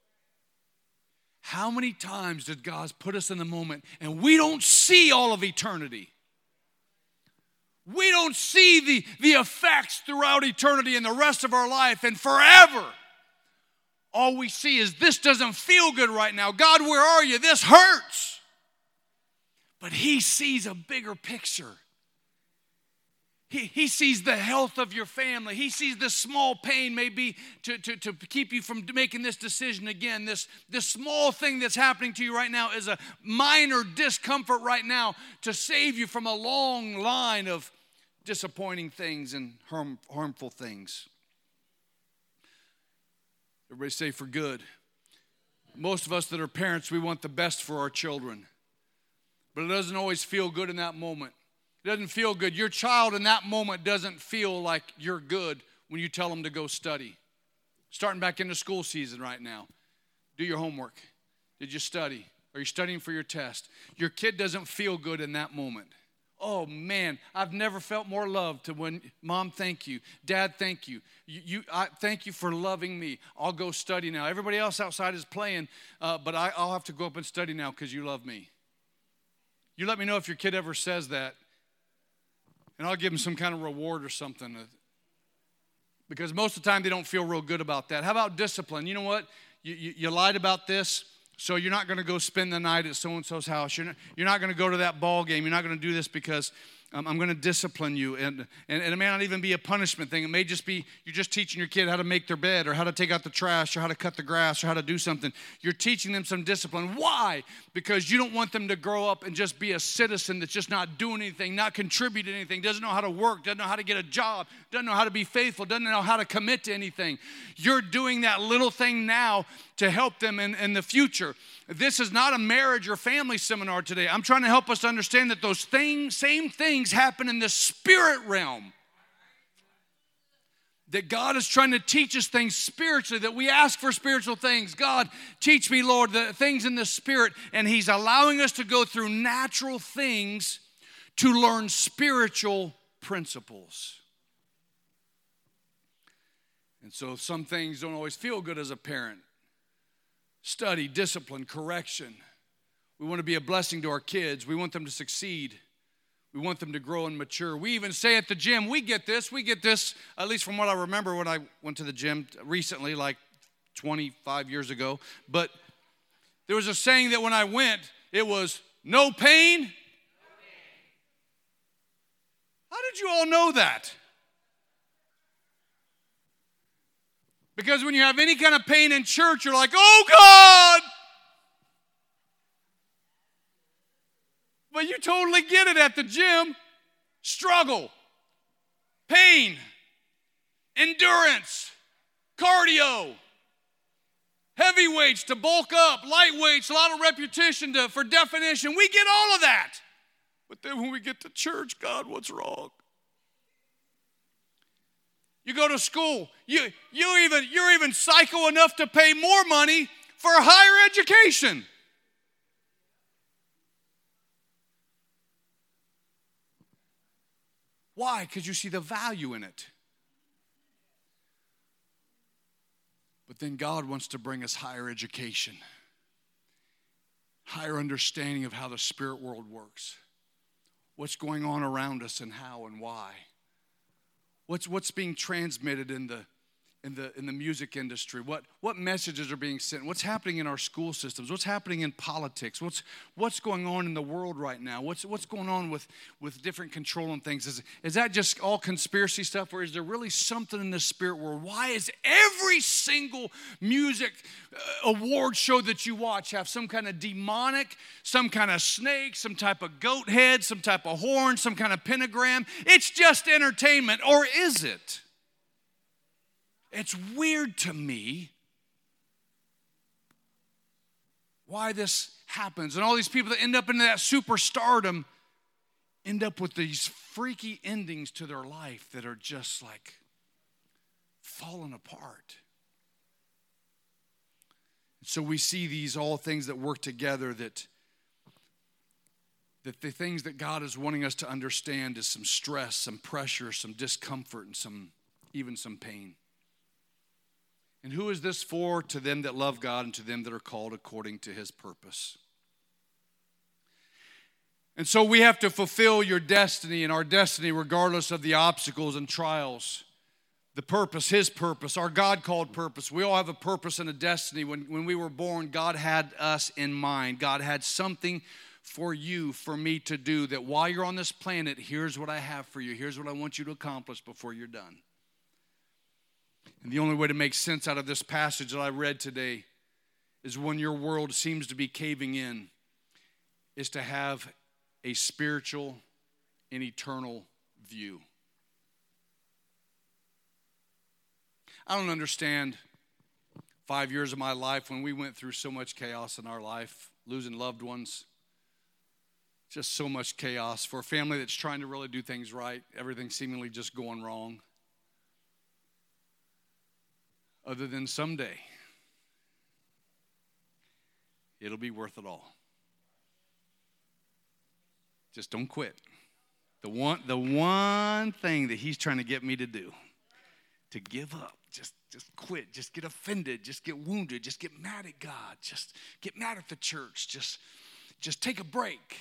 How many times did God put us in the moment and we don't see all of eternity? We don't see the, the effects throughout eternity and the rest of our life and forever. All we see is this doesn't feel good right now. God, where are you? This hurts. But He sees a bigger picture. He, he sees the health of your family. He sees the small pain maybe to, to, to keep you from making this decision again. This, this small thing that's happening to you right now is a minor discomfort right now to save you from a long line of disappointing things and harm, harmful things. Everybody say for good. Most of us that are parents, we want the best for our children. But it doesn't always feel good in that moment. It doesn't feel good. Your child in that moment doesn't feel like you're good when you tell them to go study. Starting back into school season right now. Do your homework. Did you study? Are you studying for your test? Your kid doesn't feel good in that moment. Oh, man, I've never felt more loved to when, Mom, thank you. Dad, thank you. You, you I, thank you for loving me. I'll go study now. Everybody else outside is playing, uh, but I, I'll have to go up and study now because you love me. You let me know if your kid ever says that, and I'll give them some kind of reward or something. Because most of the time they don't feel real good about that. How about discipline? You know what? You, you, you lied about this, so you're not going to go spend the night at so-and-so's house. You're not, you're not going to go to that ball game. You're not going to do this because um, I'm going to discipline you. And, and, and it may not even be a punishment thing. It may just be you're just teaching your kid how to make their bed or how to take out the trash or how to cut the grass or how to do something. You're teaching them some discipline. Why? Because you don't want them to grow up and just be a citizen that's just not doing anything, not contributing anything, doesn't know how to work, doesn't know how to get a job, doesn't know how to be faithful, doesn't know how to commit to anything. You're doing that little thing now to help them in, in the future. This is not a marriage or family seminar today. I'm trying to help us understand that those things, same things happen in the spirit realm. That God is trying to teach us things spiritually, that we ask for spiritual things. God, teach me, Lord, the things in the spirit. And He's allowing us to go through natural things to learn spiritual principles. And so some things don't always feel good as a parent. Study, discipline, correction. We want to be a blessing to our kids. We want them to succeed. We want them to grow and mature. We even say at the gym, we get this, we get this, at least from what I remember when I went to the gym recently, like twenty-five years ago. But there was a saying that when I went, it was, no pain. No pain. How did you all know that? Because when you have any kind of pain in church, you're like, oh, God! But you totally get it at the gym. Struggle, pain, endurance, cardio, heavy weights to bulk up, light weights, a lot of repetition to, for definition. We get all of that. But then when we get to church, God, what's wrong? You go to school, you, you even, you're even psycho enough to pay more money for higher education. Why? Because you see the value in it. But then God wants to bring us higher education, higher understanding of how the spirit world works, what's going on around us and how and why, what's what's being transmitted in the in the in the music industry, what what messages are being sent, what's happening in our school systems, what's happening in politics, what's what's going on in the world right now, what's what's going on with with different control and things. Is, is that just all conspiracy stuff, or is there really something in the spirit world? Why is every single music uh, award show that you watch have some kind of demonic, some kind of snake, some type of goat head, some type of horn, some kind of pentagram? It's just entertainment, or is it? It's weird to me why this happens. And all these people that end up into that superstardom end up with these freaky endings to their life that are just like falling apart. So we see these all things that work together, that, that the things that God is wanting us to understand is some stress, some pressure, some discomfort, and some even some pain. And who is this for? To them that love God and to them that are called according to his purpose. And so we have to fulfill your destiny and our destiny regardless of the obstacles and trials. The purpose, his purpose, our God-called purpose. We all have a purpose and a destiny. When, when we were born, God had us in mind. God had something for you, for me to do, that while you're on this planet, here's what I have for you. Here's what I want you to accomplish before you're done. And the only way to make sense out of this passage that I read today is when your world seems to be caving in, is to have a spiritual and eternal view. I don't understand five years of my life when we went through so much chaos in our life, losing loved ones, just so much chaos for a family that's trying to really do things right, everything seemingly just going wrong. Other than someday, it'll be worth it all. Just don't quit. The one, the one thing that he's trying to get me to do, to give up, just, just quit, just get offended, just get wounded, just get mad at God, just get mad at the church, just, just take a break.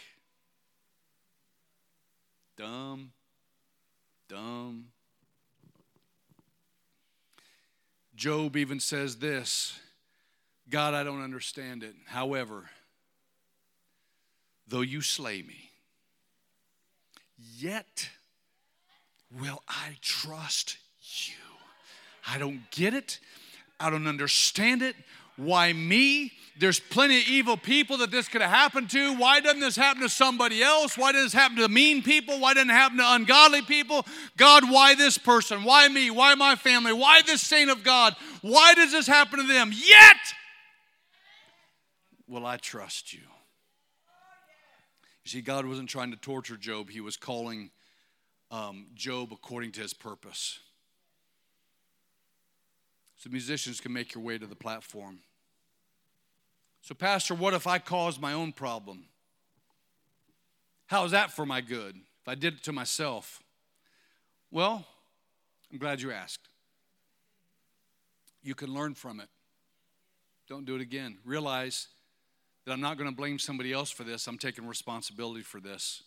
Dumb, dumb. Job even says this, God, I don't understand it. However, though you slay me, yet will I trust you. I don't get it. I don't understand it. Why me? There's plenty of evil people that this could have happened to. Why doesn't this happen to somebody else? Why doesn't this happen to mean people? Why doesn't it happen to ungodly people? God, why this person? Why me? Why my family? Why this saint of God? Why does this happen to them? Yet will I trust you. You see, God wasn't trying to torture Job. He was calling um, Job according to his purpose. So musicians can make your way to the platform. So, Pastor, what if I caused my own problem? How is that for my good if I did it to myself? Well, I'm glad you asked. You can learn from it. Don't do it again. Realize that I'm not going to blame somebody else for this. I'm taking responsibility for this.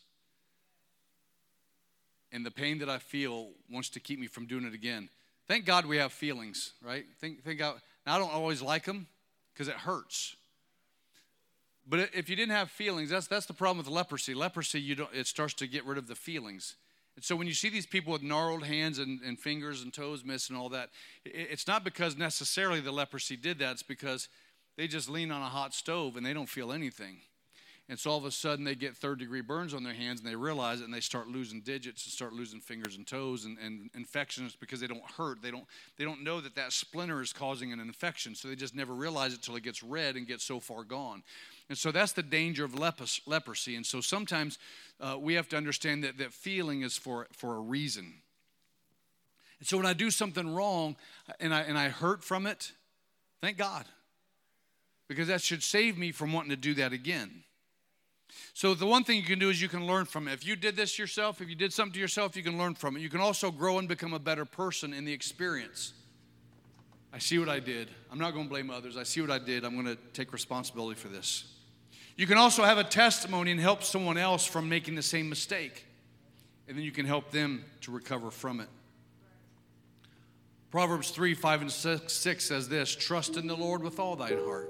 And the pain that I feel wants to keep me from doing it again. Thank God we have feelings, right? Think, think out. Now, I don't always like them because it hurts. But if you didn't have feelings, that's that's the problem with leprosy. Leprosy, you don't. It starts to get rid of the feelings. And so when you see these people with gnarled hands and, and fingers and toes missing and all that, it, it's not because necessarily the leprosy did that. It's because they just lean on a hot stove and they don't feel anything. And so all of a sudden they get third degree burns on their hands and they realize it and they start losing digits and start losing fingers and toes and, and infections because they don't hurt. They don't they don't know that that splinter is causing an infection. So they just never realize it until it gets red and gets so far gone. And so that's the danger of leprosy. And so sometimes uh, we have to understand that, that feeling is for, for a reason. And so when I do something wrong and I and I hurt from it, thank God. Because that should save me from wanting to do that again. So the one thing you can do is you can learn from it. If you did this yourself, if you did something to yourself, you can learn from it. You can also grow and become a better person in the experience. I see what I did. I'm not going to blame others. I see what I did. I'm going to take responsibility for this. You can also have a testimony and help someone else from making the same mistake. And then you can help them to recover from it. Proverbs three, five, and six says this: trust in the Lord with all thine heart.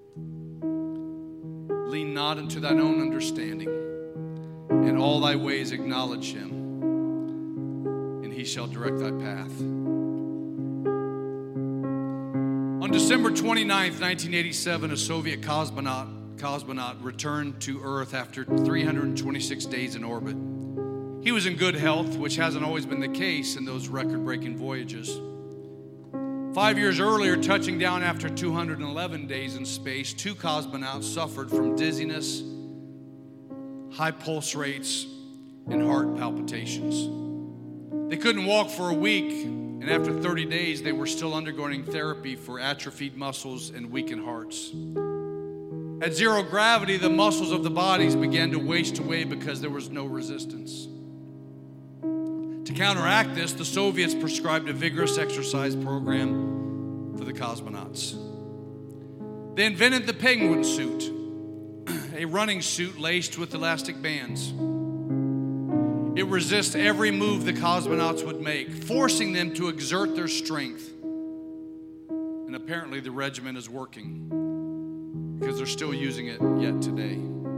Lean not unto thine own understanding. In all thy ways acknowledge him, and he shall direct thy path. On December twenty-ninth, nineteen eighty-seven, a Soviet cosmonaut, cosmonaut returned to Earth after three hundred twenty-six days in orbit. He was in good health, which hasn't always been the case in those record-breaking voyages. Five years earlier, touching down after two hundred eleven days in space, two cosmonauts suffered from dizziness, high pulse rates, and heart palpitations. They couldn't walk for a week, and after thirty days, they were still undergoing therapy for atrophied muscles and weakened hearts. At zero gravity, the muscles of the bodies began to waste away because there was no resistance. To counteract this, the Soviets prescribed a vigorous exercise program for the cosmonauts. They invented the penguin suit, a running suit laced with elastic bands. It resists every move the cosmonauts would make, forcing them to exert their strength. And apparently the regimen is working because they're still using it yet today.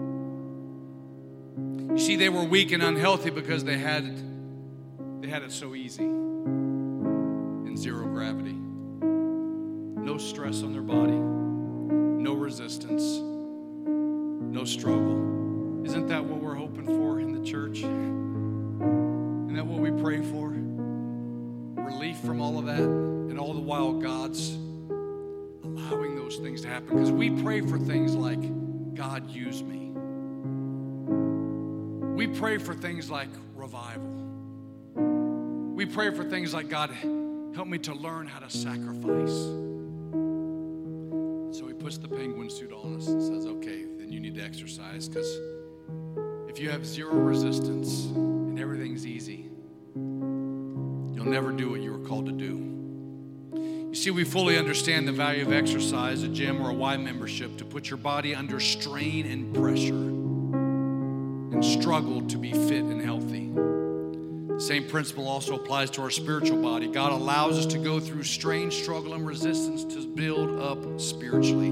You see, they were weak and unhealthy because they had They had it so easy in zero gravity. No stress on their body, no resistance, no struggle. Isn't that what we're hoping for in the church? Isn't that what we pray for? Relief from all of that, and all the while God's allowing those things to happen. Because we pray for things like, God, use me. We pray for things like revival. We pray for things like, God, help me to learn how to sacrifice. So he puts the penguin suit on us and says, okay, then you need to exercise, because if you have zero resistance and everything's easy, you'll never do what you were called to do. You see, we fully understand the value of exercise, a gym, or a Y membership to put your body under strain and pressure and struggle to be fit and healthy. The same principle also applies to our spiritual body. God allows us to go through strain, struggle, and resistance to build up spiritually.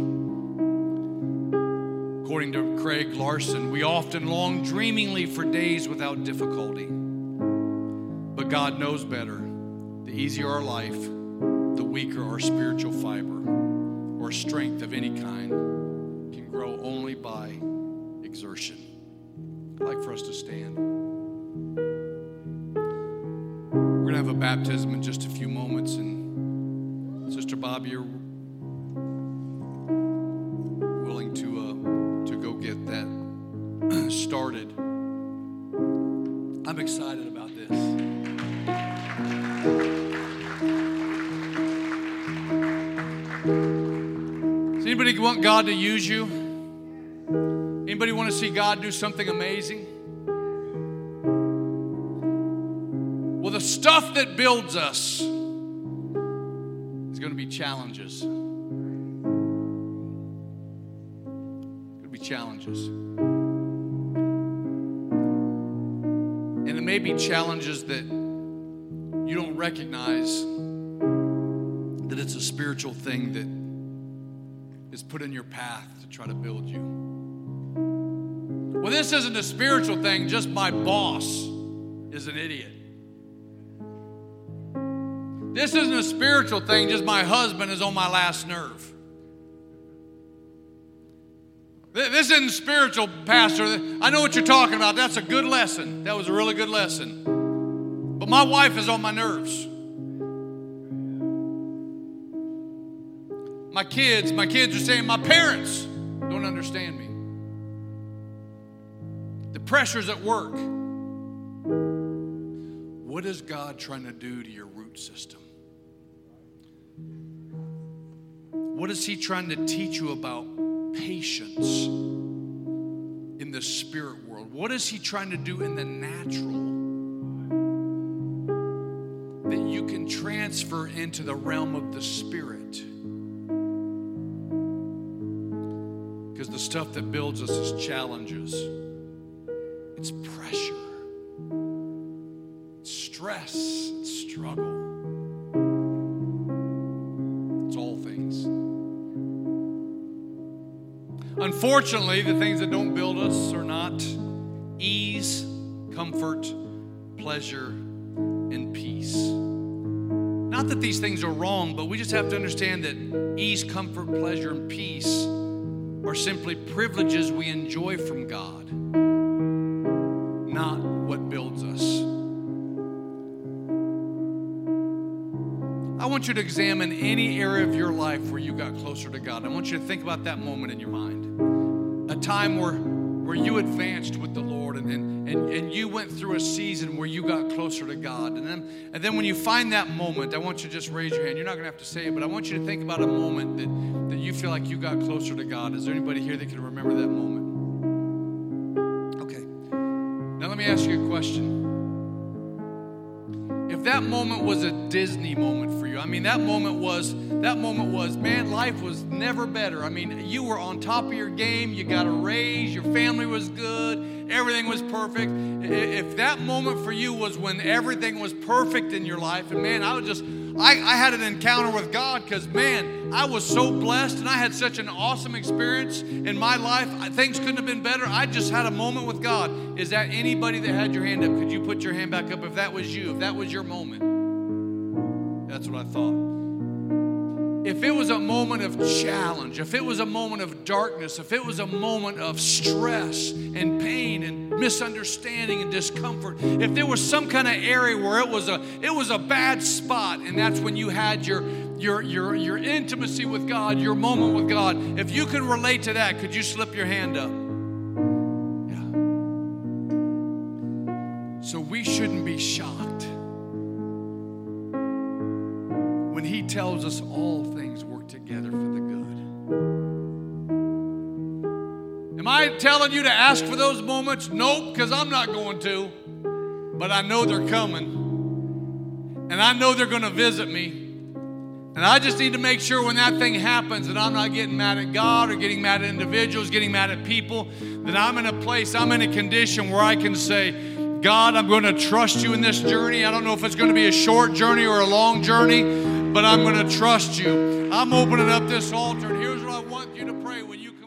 According to Craig Larson, we often long dreamingly for days without difficulty. But God knows better. The easier our life, the weaker our spiritual fiber or strength of any kind can grow only by exertion. I'd like for us to stand. We're going to have a baptism in just a few moments, and Sister Bobby, you're willing to uh, to go get that started. I'm excited about this. Does anybody want God to use you? Anybody want to see God do something amazing? Well, the stuff that builds us is going to be challenges. Going to be challenges. And it may be challenges that you don't recognize that it's a spiritual thing that is put in your path to try to build you. Well, this isn't a spiritual thing, just my boss is an idiot. This isn't a spiritual thing, just my husband is on my last nerve. This isn't spiritual, Pastor. I know what you're talking about. That's a good lesson. That was a really good lesson. But my wife is on my nerves. My kids, my kids are saying my parents don't understand me. The pressures at work. What is God trying to do to your root system? What is he trying to teach you about patience in the spirit world? What is he trying to do in the natural that you can transfer into the realm of the spirit? Because the stuff that builds us is challenges. It's pressure. It's stress. It's struggle. It's all things. Unfortunately, the things that don't build us are not ease, comfort, pleasure, and peace. Not that these things are wrong, but we just have to understand that ease, comfort, pleasure, and peace are simply privileges we enjoy from God, not what builds us. I want you to examine any area of your life where you got closer to God. I want you to think about that moment in your mind. A time where, where you advanced with the Lord and, and, and, and you went through a season where you got closer to God. And then, and then when you find that moment, I want you to just raise your hand. You're not going to have to say it, but I want you to think about a moment that, that you feel like you got closer to God. Is there anybody here that can remember that moment? Okay. Now let me ask you a question. If that moment was a Disney moment for you, I mean, that moment was, that moment was, man, life was never better. I mean, you were on top of your game, you got a raise, your family was good, everything was perfect. If that moment for you was when everything was perfect in your life, and man, I was just, I, I had an encounter with God because, man, I was so blessed and I had such an awesome experience in my life. Things couldn't have been better. I just had a moment with God. Is that anybody that had your hand up? Could you put your hand back up if that was you, if that was your moment? That's what I thought. If it was a moment of challenge, if it was a moment of darkness, if it was a moment of stress and pain and misunderstanding and discomfort, if there was some kind of area where it was a it was a bad spot, and that's when you had your your your your intimacy with God, your moment with God, if you can relate to that, could you slip your hand up? Yeah. So we shouldn't be shocked when he tells us all things work together for the good. Am I telling you to ask for those moments? Nope, because I'm not going to. But I know they're coming. And I know they're going to visit me. And I just need to make sure when that thing happens that I'm not getting mad at God or getting mad at individuals, getting mad at people, that I'm in a place, I'm in a condition where I can say, God, I'm going to trust you in this journey. I don't know if it's going to be a short journey or a long journey, but I'm going to trust you. I'm opening up this altar, and here's what I want you to pray when you